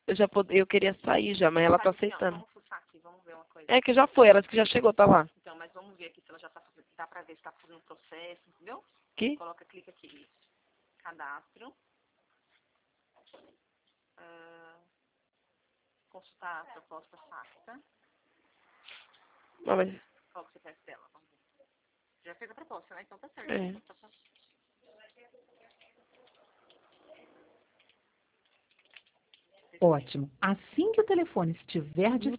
Eu queria sair já, mas ela tá Aqui, ó, aceitando. vamos fuçar aqui, vamos ver uma coisa. É que já foi, ela disse que já chegou, tá lá. Então, mas vamos ver aqui se ela já tá fazendo, dá pra ver se tá fazendo processo, entendeu? Aqui? Coloca, clica aqui, cadastro, consultar a proposta FACTA, Não, mas... qual que você quer dela, vamos ver. Já fez a proposta, né? Então tá certo. É. Ótimo. Assim que o telefone estiver